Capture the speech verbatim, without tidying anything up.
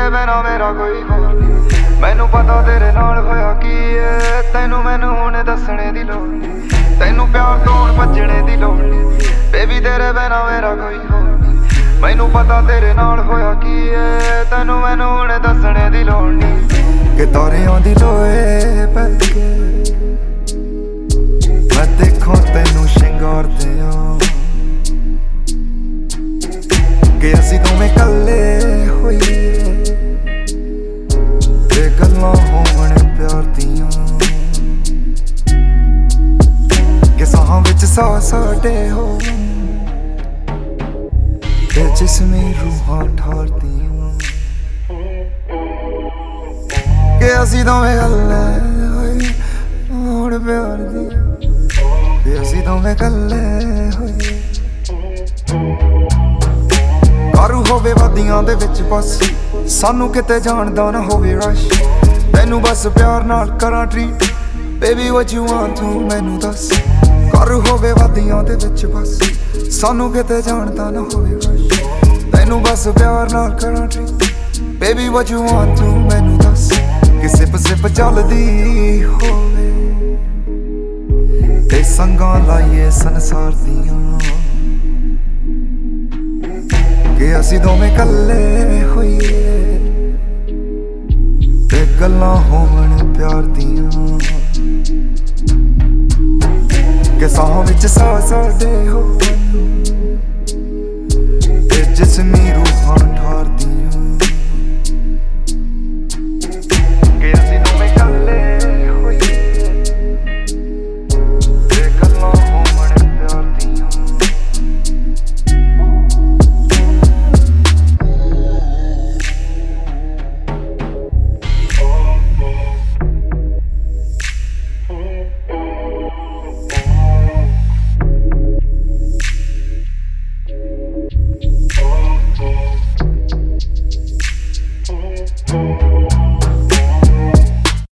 तेरे बिना मेरा कोई होर नहीं। मैनू पता तेरे नाल होया की है, तैनू मैनू हुण दसणे दी लोड़ नहीं। तैनू प्यार तो हुण भज्जणे दी लोड़ नहीं। बेबी तेरे बिना मेरा कोई होर नहीं। मैनू पता तेरे नाल होया की है, तैनू मैनू हुण दसणे दी लोड़ नहीं। कि तारियां दी लोए पै के मैं देखो तैनू शिंगारदे आ, कि असीं दोवें कल्ले होईए ते गल्लां होवण प्यार दियां, कि साहां विच साह साडे होवण ते जिस्मी रूहां ठरदियां, कि असीं दोवें कल्ले होईए होवण प्यार दियां, कि असीं दोवें कल्ले होईए। कारू होवे वादियां दे विच बस, सानू किते जाण दा ना होवे रश। तैनू बस प्यार नाल करां treat, baby what you want तू मैनू दस। कारू होवे वादियां दे विच बस, सानू किते जाण दा ना होवे रश। तैनू बस प्यार नाल करां treat, baby what you want तू मैनू दस। कि सिप सिप चलदी होवे ते संगां लाइए संसार दियां, कि असीं दोवें कल्ले होईए ते गल्लां होवण प्यार दियां, कि साहां विच साह साडे होवण ते जिस्मी रूहां